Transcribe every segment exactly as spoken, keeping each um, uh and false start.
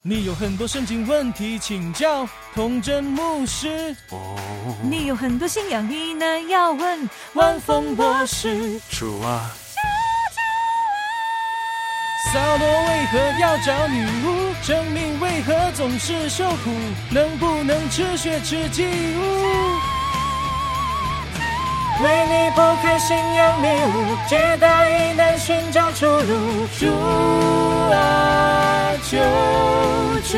你有很多圣经问题请教童真牧师哦， 你有很多信仰疑难要问万峰博士。 主啊， 扫罗为何要找女巫？生命为何总是受苦？能不能吃血吃祭物？为你剖开信仰迷雾，解答疑难寻找出路。主啊，救救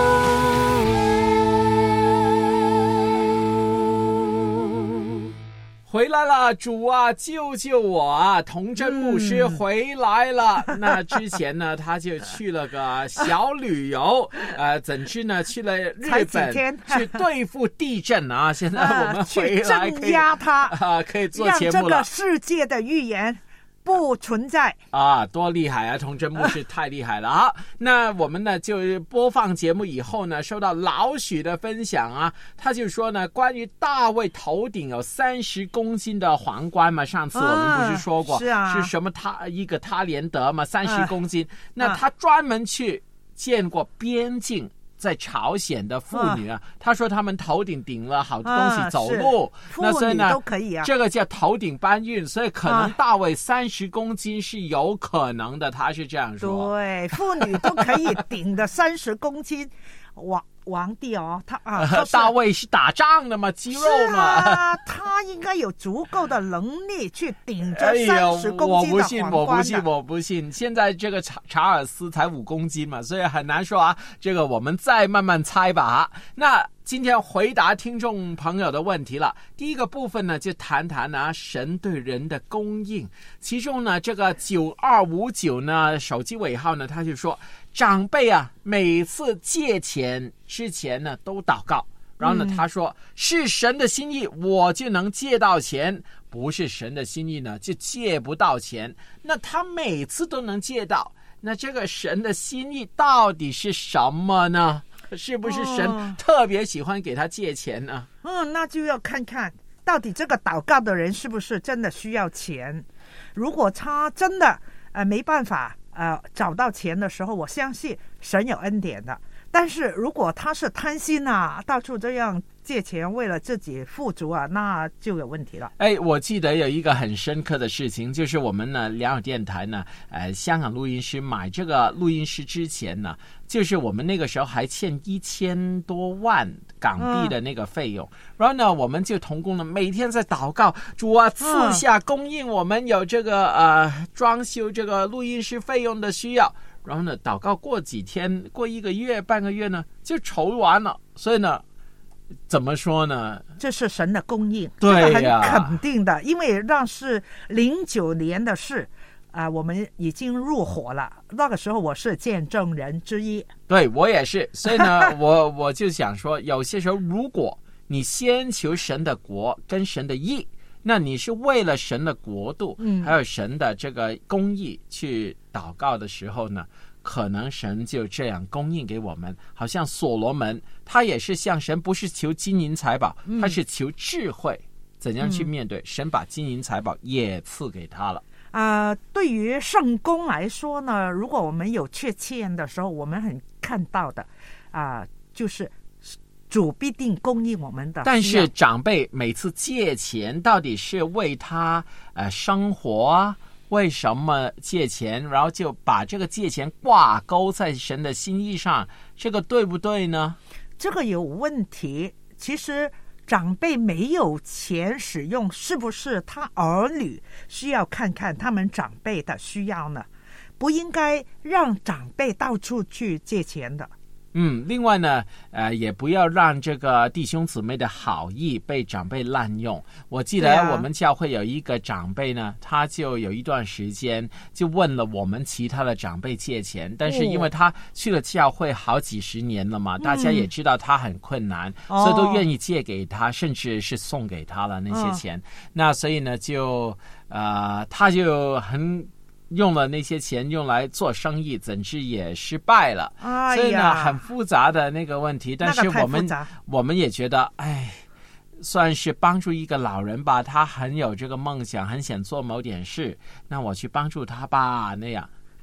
回来了，主啊，救救我啊！童真牧师回来了。嗯、那之前呢，他就去了个小旅游，呃，怎知呢去了日本去对付地震啊！现在我们回来可以、 呃、镇压它啊，可以做节目了。 让这个世界的预言不存在啊，多厉害啊！童真牧师太厉害了啊！那我们呢就播放节目以后呢，收到老许的分享啊，他就说呢，关于大卫头顶有三十公斤的皇冠嘛，上次我们不是说过， 啊、是啊， 是什么他一个他连德嘛，三十公斤，啊、那他专门去见过边境。在朝鲜的妇女啊，她、啊、说他们头顶顶了好多东西走路， 啊、 那所以呢都可以啊， 这个叫头顶搬运，所以可能大卫三十公斤是有可能的，他是这样说。 对，妇女都可以顶的三十公斤，哇！皇帝哦，他啊， 呃、大卫是打仗的嘛，肌肉嘛， 啊，他应该有足够的能力去顶着三十公斤的皇冠的、哎、 我不信，我不信，我不信。现在这个查查尔斯才五公斤嘛，所以很难说啊。这个我们再慢慢猜吧。那今天回答听众朋友的问题了。第一个部分呢，就谈谈啊神对人的供应。其中呢，这个九二五九呢手机尾号呢，他就说长辈啊，每次借钱之前呢都祷告，然后呢、嗯、他说是神的心意，我就能借到钱；不是神的心意呢，就借不到钱。那他每次都能借到，那这个神的心意到底是什么呢？是不是神特别喜欢给他借钱呢？ 嗯，那就要看看到底这个祷告的人是不是真的需要钱。如果他真的呃没办法呃找到钱的时候，我相信神有恩典的。但是如果他是贪心啊，到处这样借钱为了自己富足啊，那就有问题了。 哎，我记得有一个很深刻的事情，就是我们呢良友电台呢呃香港录音师买这个录音师之前呢，就是我们那个时候还欠一千多万港币的那个费用、嗯、然后呢我们就同工呢每天在祷告，主啊赐下供应我们有这个呃装修这个录音师费用的需要。然后呢祷告过几天，过一个月半个月呢就筹完了。所以呢怎么说呢， 这是神的供应， 对呀、 这个很肯定的。因为那是零九年的事啊、呃，我们已经入伙了，那个时候我是见证人之一。 对，我也是。所以呢我我就想说，有些时候如果你先求神的国跟神的义，那你是为了神的国度、嗯、还有神的这个公义去祷告的时候呢，可能神就这样供应给我们。好像所罗门他也是向神不是求金银财宝、嗯、他是求智慧怎样去面对、嗯、神把金银财宝也赐给他了。 呃，对于圣公来说呢，如果我们有缺欠的时候，我们很看到的啊、呃，就是主必定供应我们的。 但是长辈每次借钱到底是为他呃生活啊，为什么借钱，然后就把这个借钱挂钩在神的心意上，这个对不对呢？ 这个有问题。其实长辈没有钱使用，是不是他儿女需要看看他们长辈的需要呢？不应该让长辈到处去借钱的。 嗯，另外呢，呃，也不要让这个弟兄姊妹的好意被长辈滥用。我记得我们教会有一个长辈呢，他就有一段时间就问了我们其他的长辈借钱，但是因为他去了教会好几十年了嘛，哦、大家也知道他很困难、嗯，所以都愿意借给他，甚至是送给他了那些钱。嗯、那所以呢，就呃，他就很。用了那些钱用来做生意，怎知也失败了、哎、所以呢很复杂的那个问题。但是我们、那个、我们也觉得哎，算是帮助一个老人吧，他很有这个梦想，很想做某点事，那我去帮助他吧，那样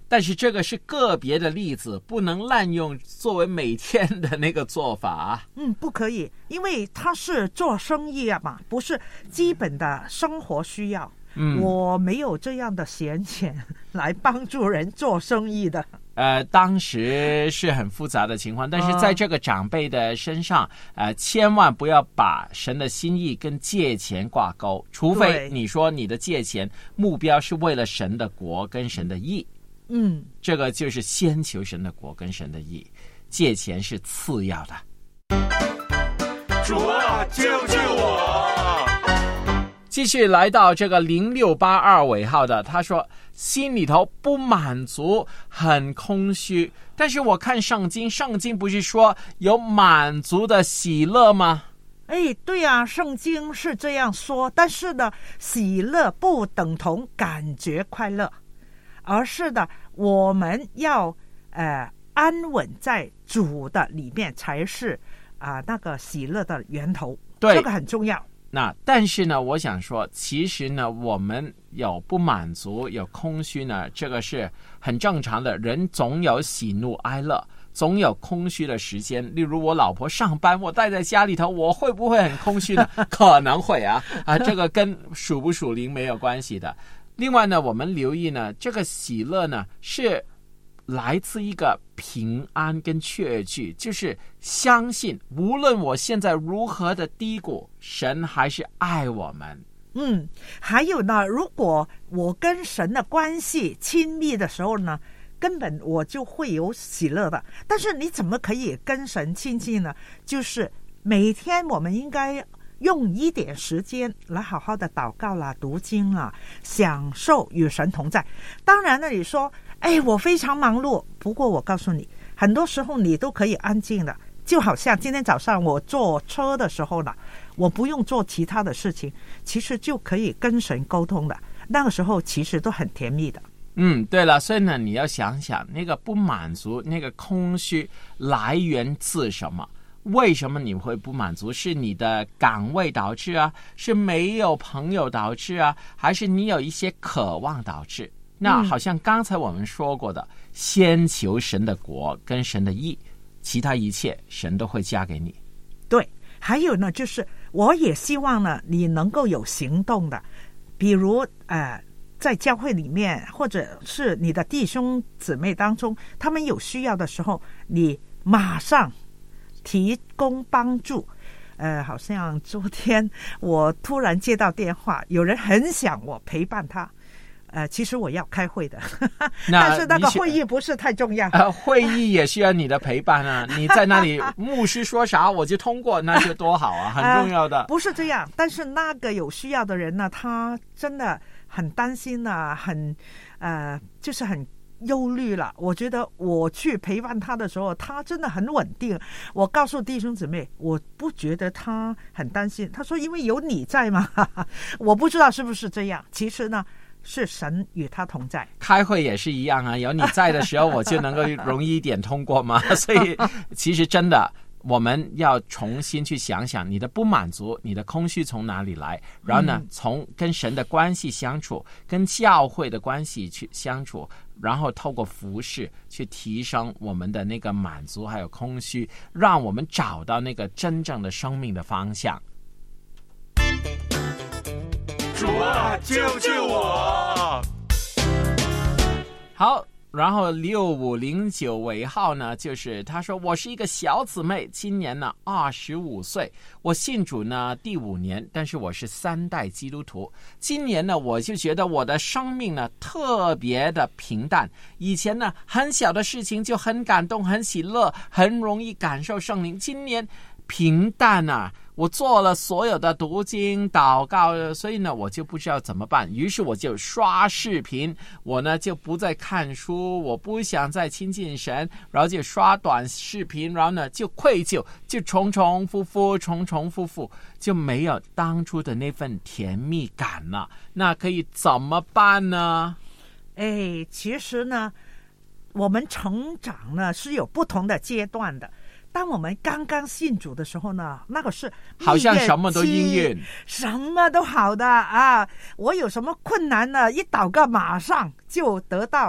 但是这个是个别的例子，不能滥用作为每天的那个做法。 嗯，不可以，因为他是做生意啊嘛，不是基本的生活需要。嗯，我没有这样的闲钱来帮助人做生意的。 呃，当时是很复杂的情况，但是在这个长辈的身上，呃，千万不要把神的心意跟借钱挂钩，除非你说你的借钱目标是为了神的国跟神的义。 嗯， 这个就是先求神的国跟神的义，借钱是次要的。 主啊，救救我！ 继续来到这个零六八二尾号的，他说心里头不满足，很空虚。但是我看圣经，圣经不是说有满足的喜乐吗？ 哎，对啊，圣经是这样说，但是呢，喜乐不等同感觉快乐。而是的，我们要呃安稳在主的里面，才是啊、呃、那个喜乐的源头。 对， 这个很重要。 那但是呢，我想说，其实呢，我们有不满足、有空虚呢，这个是很正常的。人总有喜怒哀乐，总有空虚的时间。例如我老婆上班，我待在家里头，我会不会很空虚呢？可能会啊啊，这个跟属不属灵没有关系的。另外呢，我们留意呢，这个喜乐呢是来自一个平安跟确据，就是相信无论我现在如何的低谷，神还是爱我们。 嗯，还有呢，如果我跟神的关系亲密的时候呢，根本我就会有喜乐的。但是你怎么可以跟神亲近呢？就是每天我们应该用一点时间来好好的祷告啦、读经啦，享受与神同在。当然呢，你说哎，我非常忙碌，不过我告诉你，很多时候你都可以安静的，就好像今天早上我坐车的时候呢，我不用做其他的事情，其实就可以跟神沟通的，那个时候其实都很甜蜜的。 嗯，对了，所以呢，你要想想那个不满足、那个空虚来源自什么？为什么你会不满足？是你的岗位导致啊？是没有朋友导致啊？还是你有一些渴望导致？那好像刚才我们说过的，嗯、先求神的国跟神的义，其他一切神都会加给你。 对，还有呢，就是我也希望呢，你能够有行动的，比如呃，在教会里面，或者是你的弟兄姊妹当中，他们有需要的时候，你马上提供帮助。呃，好像昨天我突然接到电话，有人很想我陪伴他。呃，其实我要开会的，但是那个会议不是太重要。 呃，会议也需要你的陪伴啊！你在那里，牧师说啥我就通过，那就多好啊，很重要的。 呃、不是这样，但是那个有需要的人呢，他真的很担心啊，很呃，就是很忧虑了。我觉得我去陪伴他的时候，他真的很稳定。我告诉弟兄姊妹，我不觉得他很担心。他说：“因为有你在嘛。”我不知道是不是这样。其实呢，是神与他同在。 开会也是一样啊，有你在的时候，我就能够容易一点通过嘛。所以其实真的，我们要重新去想想你的不满足，你的空虚从哪里来，然后呢，嗯、从跟神的关系相处，跟教会的关系去相处，然后透过服事去提升我们的那个满足还有空虚，让我们找到那个真正的生命的方向。 主啊，救救我！ 好，然后六五零九尾号呢，就是他说我是一个小姊妹，今年呢二十五岁，我信主呢第五年，但是我是三代基督徒。今年呢，我就觉得我的生命呢特别的平淡，以前呢很小的事情就很感动、很喜乐，很容易感受圣灵。今年平淡啊，我做了所有的读经祷告，所以呢我就不知道怎么办，于是我就刷视频，我呢就不再看书，我不想再亲近神，然后就刷短视频，然后呢就愧疚，就重重复复重重复复，就没有当初的那份甜蜜感了。那可以怎么办呢？ 哎，其实呢我们成长呢是有不同的阶段的。当我们刚刚信主的时候呢，那个是好像什么都应允， 什么都好的啊！我有什么困难呢，一祷告马上就得到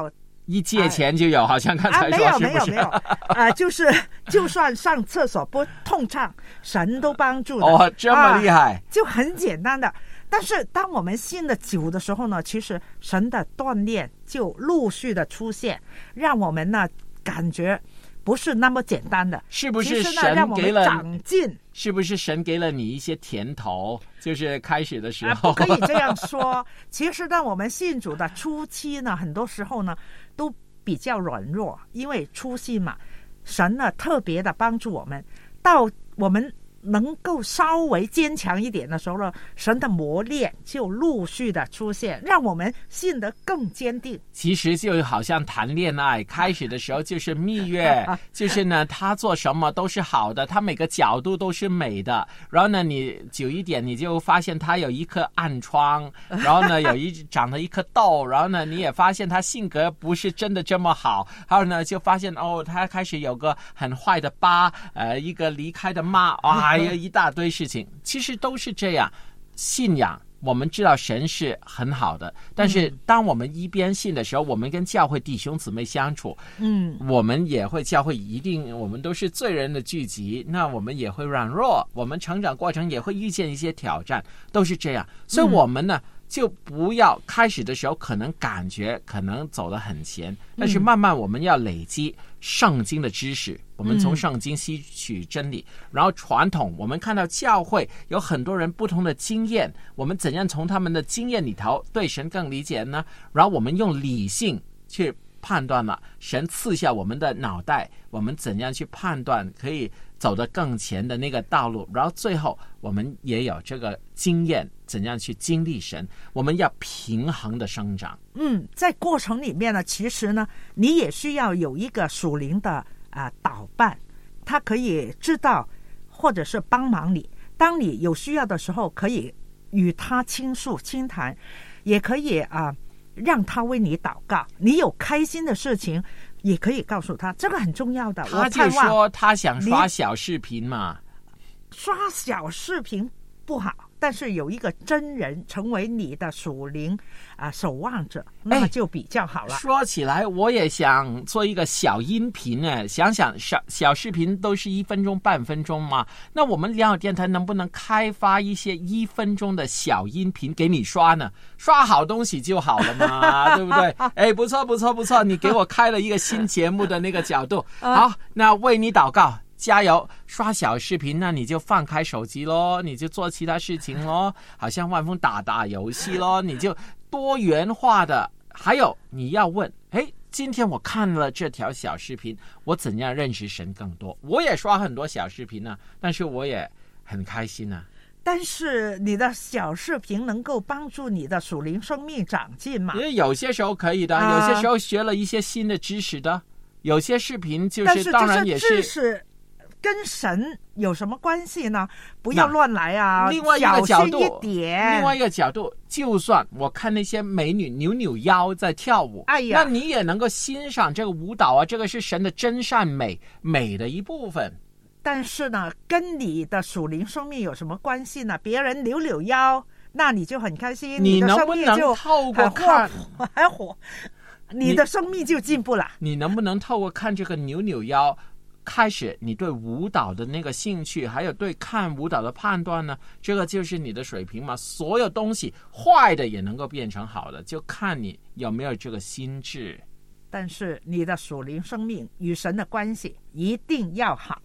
一借钱就有，好像刚才啊，没说有是不是？ 没有没有，啊，就是就算上厕所不通畅，神都帮助的。 哦，这么厉害， 啊，就很简单的。但是当我们信的久的时候呢，其实神的锻炼就陆续的出现，让我们呢感觉不是那么简单的。 是不是其实呢让我们神给了长进？ 是不是神给了你一些甜头？就是开始的时啊， 候， 不可以这样说。其实呢，我们信主的初期呢，很多时候呢都比较软弱，因为初信嘛，神呢特别的帮助我们，到我们能够稍微坚强一点的时候呢，神的磨练就陆续的出现，让我们信得更坚定。 其实就好像谈恋爱，开始的时候就是蜜月，就是呢，他做什么都是好的，他每个角度都是美的。然后呢，你久一点，你就发现他有一颗暗疮，然后呢，有一长了一颗痘，然后呢，你也发现他性格不是真的这么好。还有呢，就发现哦，他开始有个很坏的疤，呃，一个离开的妈，哇，有一大堆事情，其实都是这样。信仰，我们知道神是很好的，但是当我们一边信的时候，我们跟教会弟兄姊妹相处， 嗯， 我们也会教会一定，我们都是罪人的聚集，那我们也会软弱，我们成长过程也会遇见一些挑战，都是这样。所以我们呢，就不要开始的时候可能感觉可能走得很前，但是慢慢我们要累积圣经的知识，我们从圣经吸取真理，然后传统，我们看到教会有很多人不同的经验，我们怎样从他们的经验里头对神更理解呢？然后我们用理性去判断了，神赐下我们的脑袋，我们怎样去判断可以走得更前的那个道路，然后最后我们也有这个经验，怎样去经历神，我们要平衡的生长。 嗯，在过程里面呢，其实呢，你也需要有一个属灵的啊、呃、导伴，他可以知道或者是帮忙你，当你有需要的时候，可以与他倾诉倾谈，也可以啊、呃、让他为你祷告。你有开心的事情，也可以告诉他，这个很重要的。 他就说他想刷小视频嘛， 刷小视频不好，但是有一个真人成为你的属灵啊、呃、守望者，那么就比较好了。 说起来，我也想做一个小音频呢。想想小小视频都是一分钟、半分钟嘛，那我们良友电台能不能开发一些一分钟的小音频给你刷呢？刷好东西就好了嘛，对不对？哎，不错不错不错，你给我开了一个新节目的那个角度。好，那为你祷告。加油！刷小视频，那你就放开手机咯，你就做其他事情咯，好像万峰打打游戏咯，你就多元化的。还有你要问，哎，今天我看了这条小视频，我怎样认识神更多？我也刷很多小视频呢、啊，但是我也很开心啊。 但是你的小视频能够帮助你的属灵生命长进吗？ 因为有些时候可以的， 啊、 有些时候学了一些新的知识的，有些视频就是当然也是。但是这是跟神有什么关系呢？不要乱来啊！ 另外一个角度， 小心一点。 另外一个角度，就算我看那些美女扭扭腰在跳舞， 哎呀， 那你也能够欣赏这个舞蹈啊，这个是神的真善美，美的一部分。 但是呢，跟你的属灵生命有什么关系呢？别人扭扭腰，那你就很开心， 你的生命就能不能透过看还火，你的生命就进步了。 你能不能透过看这个扭扭腰？开始你对舞蹈的那个兴趣，还有对看舞蹈的判断呢，这个就是你的水平嘛。所有东西坏的也能够变成好的，就看你有没有这个心智。 但是你的属灵生命与神的关系一定要好。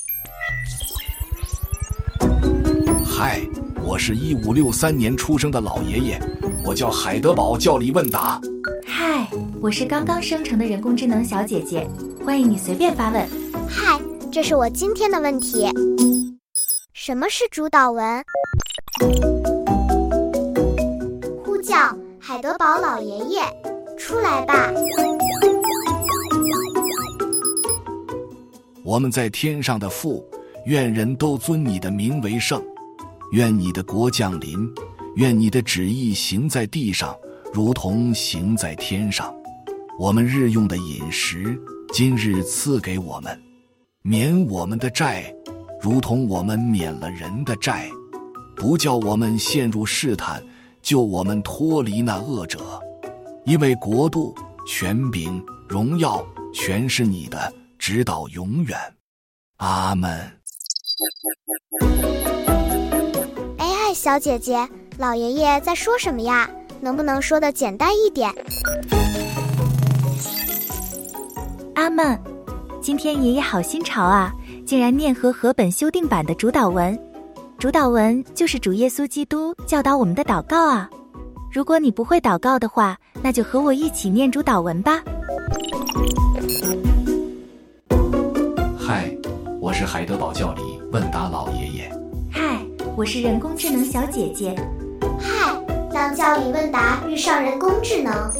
嗨，我是一五六三年出生的老爷爷，我叫海德堡教理问答。 嗨，我是刚刚生成的人工智能小姐姐，欢迎你随便发问。 嗨，这是我今天的问题。什么是主导文？呼叫海德堡老爷爷，出来吧！ 我们在天上的父，愿人都尊你的名为圣。愿你的国降临，愿你的旨意行在地上，如同行在天上。我们日用的饮食，今日赐给我们。免我们的债，如同我们免了人的债，不叫我们陷入试探，救我们脱离那恶者。因为国度、 权柄、荣耀全是你的，直到永远。阿们。 哎嗨，小姐姐，老爷爷在说什么呀？能不能说得简单一点？ 阿们，今天爷爷好心潮啊，竟然念和合本修订版的主祷文。主祷文就是主耶稣基督教导我们的祷告啊。如果你不会祷告的话，那就和我一起念主祷文吧。 嗨，我是海德堡教里问答老爷爷。 嗨，我是人工智能小姐姐。 嗨，当教里问答遇上人工智能。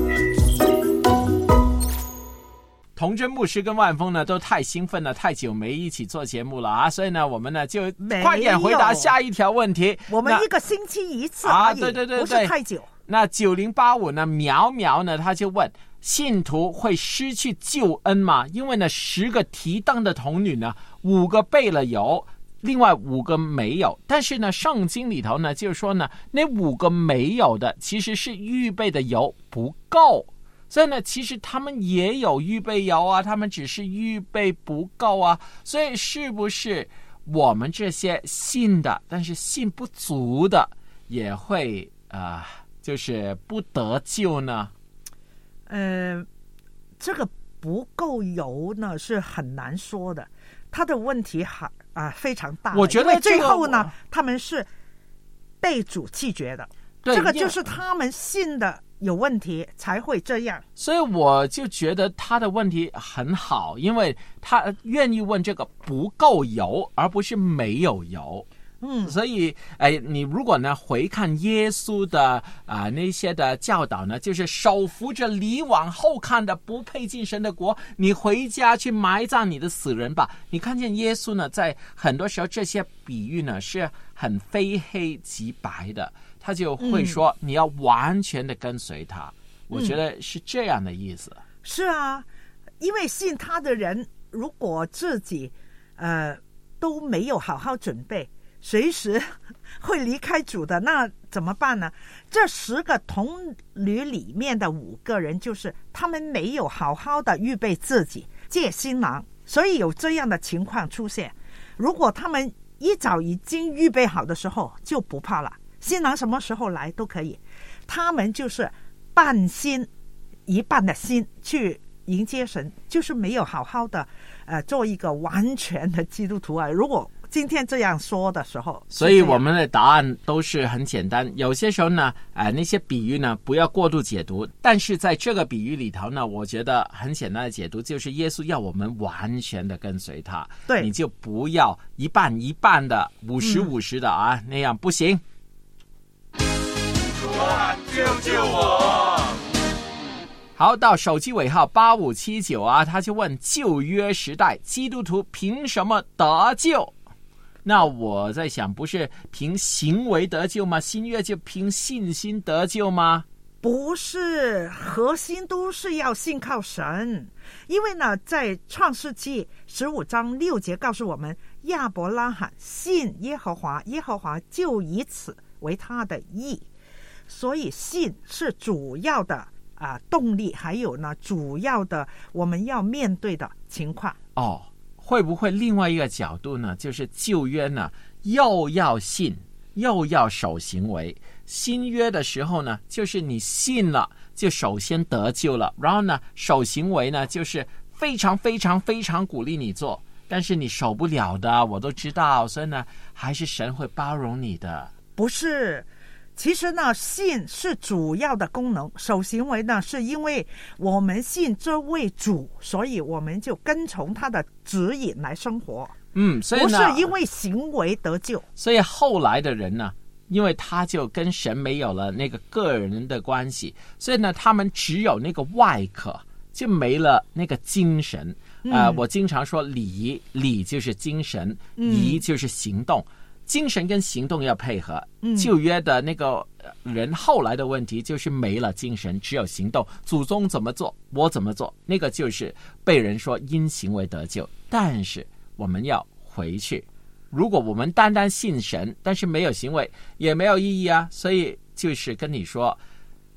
童真牧师跟万峰呢都太兴奋了，太久没一起做节目了啊，所以呢我们呢就快点回答下一条问题。 我们一个星期一次啊，对对对对， 不是太久。 那九零八五呢，苗苗呢他就问，信徒会失去救恩吗？因为呢十个提当的童女呢，五个备了油，另外五个没有，但是呢圣经里头呢就说呢，那五个没有的其实是预备的油不够，所以呢其实他们也有预备油啊，他们只是预备不够啊。所以是不是我们这些信的但是信不足的也会啊、呃，就是不得救呢？ 呃，这个不够油呢是很难说的，他的问题很啊、呃、非常大。 我觉得、这个、 最后呢他们是被主弃绝的，这个就是他们信的有问题才会这样。 所以我就觉得他的问题很好，因为他愿意问这个不够油而不是没有油。嗯，所以哎，你如果呢回看耶稣的啊、呃、那些的教导呢，就是手扶着离往后看的不配进神的国，你回家去埋葬你的死人吧。你看见耶稣呢在很多时候这些比喻呢是很非黑即白的，他就会说、嗯、你要完全的跟随他。我觉得是这样的意思、嗯、 是啊，因为信他的人如果自己呃都没有好好准备，随时会离开主的，那怎么办呢？这十个童女里面的五个人，就是他们没有好好的预备自己借新郎，所以有这样的情况出现。如果他们一早已经预备好的时候，就不怕了，新郎什么时候来都可以。他们就是半心一半的心去迎接神，就是没有好好的呃做一个完全的基督徒啊。如果今天这样说的时候， 所以我们的答案都是很简单。有些时候呢，呃，那些比喻呢，不要过度解读。但是在这个比喻里头呢，我觉得很简单的解读就是耶稣要我们完全的跟随他。 对， 你就不要一半一半的，五十五十的啊、嗯，那样不行。主啊，救救我！好，到手机尾号八五七九啊，他就问旧约时代基督徒凭什么得救？那我在想，不是凭行为得救吗？新约就凭信心得救吗？ 不是，核心都是要信靠神。因为呢，在创世纪十五章六节告诉我们，亚伯拉罕信耶和华，耶和华就以此为他的义。所以信是主要的啊、呃、动力，还有呢主要的我们要面对的情况。 哦，会不会另外一个角度呢？就是旧约呢又要信又要守行为，新约的时候呢就是你信了就首先得救了，然后呢守行为呢就是非常非常非常鼓励你做，但是你守不了的我都知道，所以呢还是神会包容你的。 不是，其实呢信是主要的功能，守行为呢是因为我们信这位主，所以我们就跟从他的指引来生活。 嗯，所以呢不是因为行为得救。 所以后来的人呢，因为他就跟神没有了那个个人的关系，所以呢他们只有那个外壳，就没了那个精神。嗯、呃，我经常说礼礼就是精神，仪就是行动、嗯、精神跟行动要配合。旧约的那个人后来的问题就是没了精神，只有行动，祖宗怎么做我怎么做，那个就是被人说因行为得救。但是我们要回去，如果我们单单信神但是没有行为也没有意义啊。所以就是跟你说，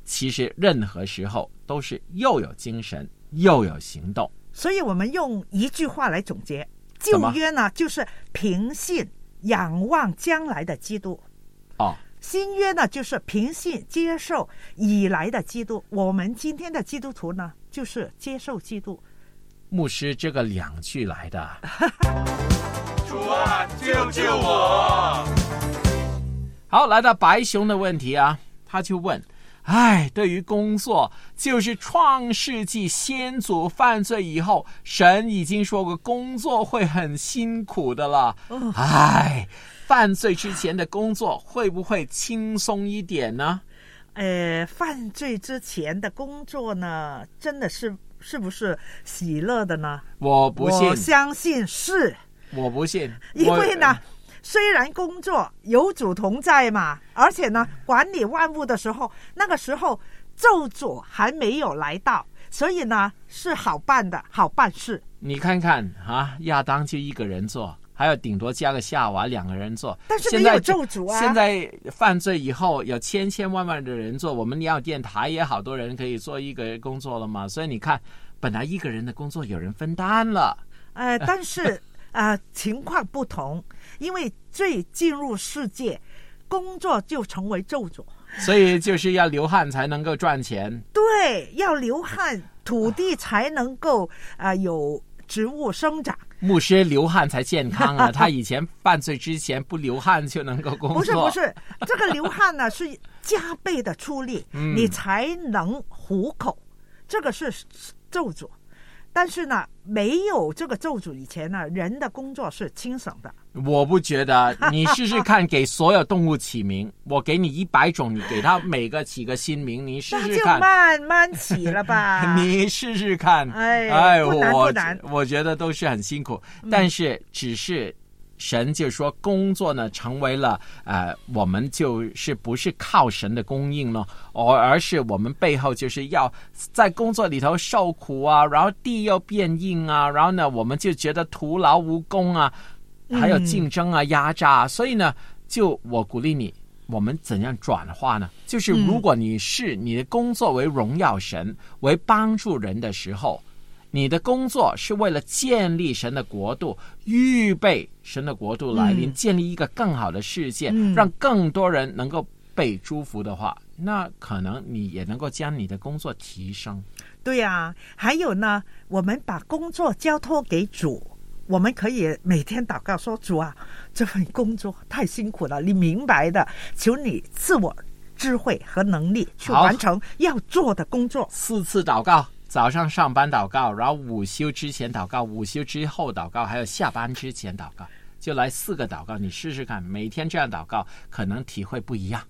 其实任何时候都是又有精神又有行动。 所以我们用一句话来总结，旧约呢就是凭信仰望将来的基督， 哦， 新约呢就是凭信接受以来的基督。我们今天的基督徒呢就是接受基督。 牧师，这个两句来的主啊，救救我！ 好，来到白熊的问题啊，他就问，哎，对于工作，就是创世纪先祖犯罪以后，神已经说过工作会很辛苦的了。哎，犯罪之前的工作会不会轻松一点呢？ 呃，犯罪之前的工作呢，真的是是不是喜乐的呢？ 我不信， 我相信是。 我不信， 因为呢，虽然工作有主同在嘛，而且呢，管理万物的时候，那个时候咒诅还没有来到，所以呢是好办的，好办事。 你看看啊，亚当就一个人做，还有顶多加个夏娃两个人做， 但是没有咒诅啊。 现在犯罪以后有千千万万的人做，我们鸟电台也好多人可以做一个工作了嘛，所以你看，本来一个人的工作有人分担了， 呃，但是呃情况不同，因为罪进入世界，工作就成为咒诅， 所以就是要流汗才能够赚钱。 对，要流汗，土地才能够呃有植物生长。 牧师流汗才健康啊！他以前犯罪之前不流汗就能够工作。 不是不是，这个流汗呢是加倍的出力，嗯、你才能糊口，这个是咒诅。但是呢，没有这个咒诅以前呢，人的工作是轻省的。 我不觉得，你试试看，给所有动物起名，我给你一百种，你给它每个起个新名，你试试看。 那就慢慢起了吧。 你试试看。 哎， 哎， 不难我不难。 我觉得都是很辛苦，但是只是。神就说工作呢成为了呃我们就是不是靠神的供应呢，而而是我们背后就是要在工作里头受苦啊，然后地又变硬啊，然后呢我们就觉得徒劳无功啊，还有竞争啊、压榨啊，所以呢就我鼓励你，我们怎样转化呢？就是如果你是你的工作为荣耀神、为帮助人的时候，你的工作是为了建立神的国度，预备神的国度来临、嗯、建立一个更好的世界、嗯、让更多人能够被祝福的话，那可能你也能够将你的工作提升。 对啊，还有呢，我们把工作交托给主，我们可以每天祷告说，主啊，这份工作太辛苦了，你明白的，求你赐我智慧和能力去完成要做的工作。 四次祷告，早上上班祷告，然后午休之前祷告，午休之后祷告，还有下班之前祷告，就来四个祷告，你试试看，每天这样祷告，可能体会不一样。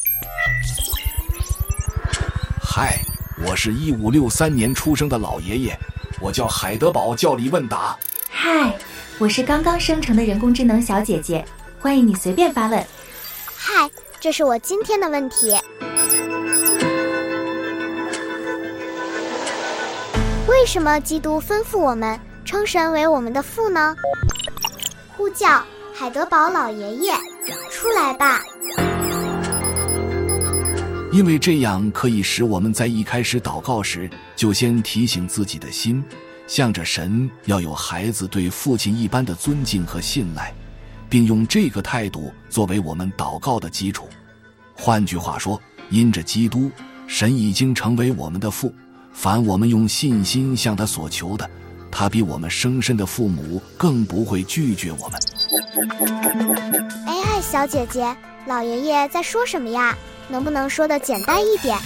嗨，我是一五六三年出生的老爷爷，我叫海德堡，教理问答。 嗨，我是刚刚生成的人工智能小姐姐，欢迎你随便发问。 嗨，这是我今天的问题。为什么基督吩咐我们称神为我们的父呢？呼叫海德堡老爷爷，出来吧！ 因为这样可以使我们在一开始祷告时，就先提醒自己的心，向着神要有孩子对父亲一般的尊敬和信赖，并用这个态度作为我们祷告的基础。换句话说，因着基督，神已经成为我们的父，凡我们用信心向他所求的，他比我们生身的父母更不会拒绝我们。 哎嗨，小姐姐，老爷爷在说什么呀？能不能说得简单一点？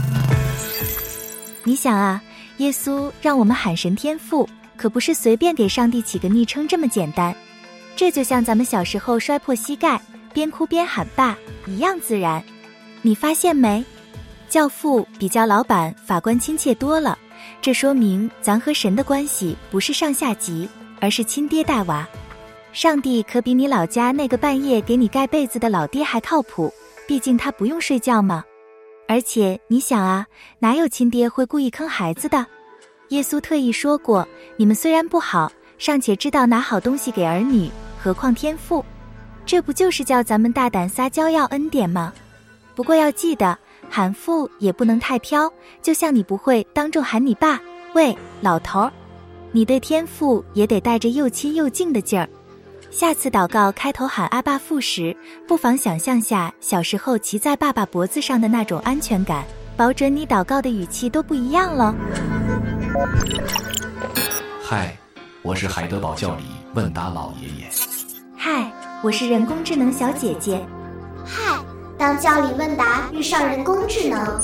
你想啊，耶稣让我们喊神天父，可不是随便给上帝起个昵称这么简单。这就像咱们小时候摔破膝盖，边哭边喊爸一样自然。你发现没？教父比较老板、法官亲切多了，这说明咱和神的关系不是上下级，而是亲爹带娃。上帝可比你老家那个半夜给你盖被子的老爹还靠谱，毕竟他不用睡觉嘛。而且你想啊，哪有亲爹会故意坑孩子的？耶稣特意说过，你们虽然不好，尚且知道拿好东西给儿女，何况天父？这不就是叫咱们大胆撒娇要恩典吗？不过要记得， 喊父也不能太飘，就像你不会当众喊你爸，喂，老头儿。你对天父也得带着又亲又敬的劲儿。下次祷告开头喊阿爸父时，不妨想象下小时候骑在爸爸脖子上的那种安全感，保准你祷告的语气都不一样了。 嗨，我是海德堡教理问答老爷爷。 嗨，我是人工智能小姐姐。 嗨，当教理问答遇上人工智能。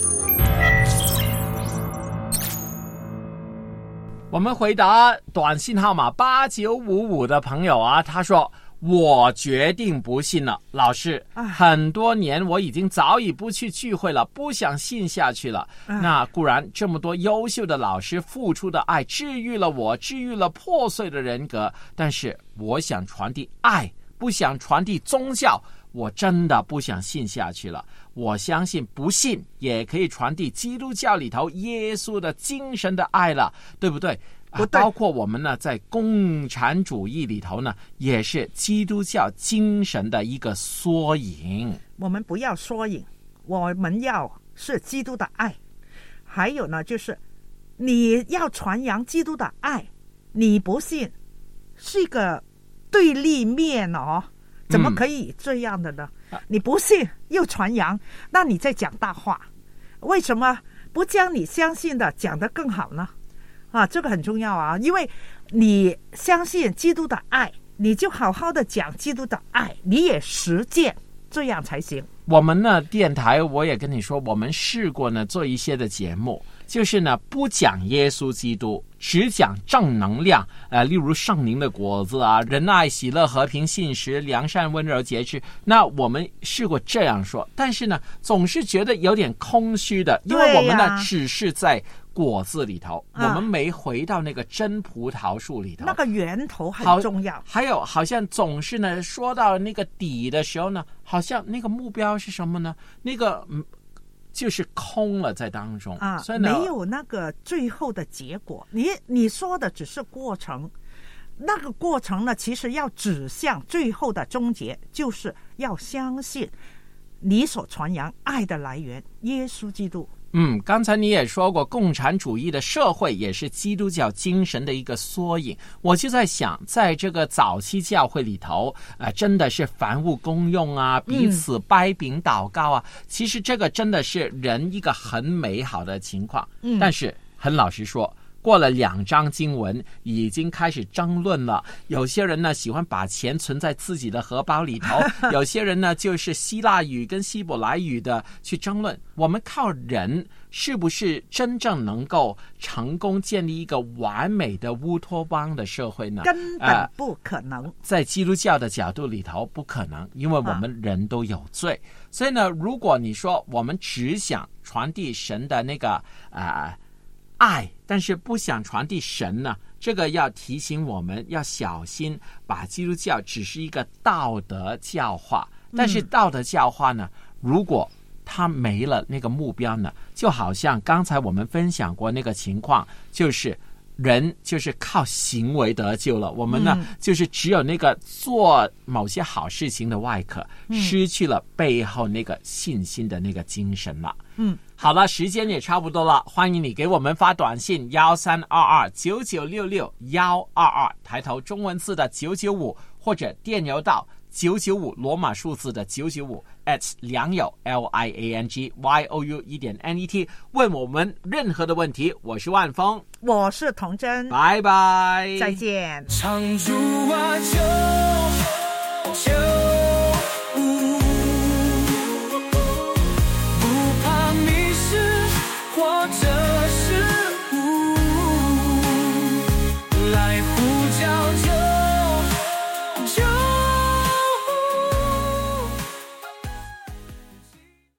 我们回答短信号码八九五五的朋友啊，他说我决定不信了，老师，很多年我已经早已不去聚会了，不想信下去了。那固然这么多优秀的老师付出的爱治愈了我，治愈了破碎的人格，但是我想传递爱，不想传递宗教，我真的不想信下去了。我相信不信也可以传递基督教里头耶稣的精神的爱了，对不对？ 不对， 包括我们呢，在共产主义里头呢，也是基督教精神的一个缩影。 我们不要缩影，我们要是基督的爱。还有呢，就是你要传扬基督的爱，你不信是一个对立面哦，怎么可以这样的呢？嗯、你不信又传扬，那你在讲大话。为什么不将你相信的讲得更好呢？啊，这个很重要啊，因为你相信基督的爱，你就好好的讲基督的爱，你也实践，这样才行。 我们呢，电台我也跟你说，我们试过呢做一些的节目，就是呢不讲耶稣基督，只讲正能量，呃，例如圣灵的果子啊，仁爱、喜乐、和平、信实、良善、温柔、节制。那我们试过这样说，但是呢，总是觉得有点空虚的，因为我们呢只是在果子里头，我们没回到那个真葡萄树里头， 那个源头很重要。 还有好像总是呢说到那个底的时候呢，好像那个目标是什么呢？那个嗯，就是空了在当中啊， 所以呢没有那个最后的结果。你你说的只是过程，那个过程呢，其实要指向最后的终结，就是要相信你所传扬爱的来源耶稣基督。 嗯，刚才你也说过，共产主义的社会也是基督教精神的一个缩影。我就在想，在这个早期教会里头，呃，真的是凡物公用啊，彼此掰饼祷告啊，嗯、其实这个真的是人一个很美好的情况。嗯，但是很老实说，过了两章经文，已经开始争论了。有些人呢喜欢把钱存在自己的荷包里头，有些人呢就是希腊语跟希伯来语的去争论。我们靠人是不是真正能够成功建立一个完美的乌托邦的社会呢？ 根本不可能。呃、 在基督教的角度里头不可能，因为我们人都有罪。啊、所以呢，如果你说我们只想传递神的那个呃爱，但是不想传递神呢，这个要提醒我们要小心，把基督教只是一个道德教化。但是道德教化呢，如果它没了那个目标呢，就好像刚才我们分享过那个情况，就是人就是靠行为得救了，我们呢、嗯、就是只有那个做某些好事情的外壳，嗯、失去了背后那个信心的那个精神了。嗯，好了，时间也差不多了，欢迎你给我们发短信幺三二二九九六六幺二二，抬头中文字的九九五，或者电邮到九九五罗马数字的九九五 at 良友 L I A N G Y O U 一点 N E T 问我们任何的问题。我是万峰， 我是童真， 拜拜， 再见。 唱主啊，就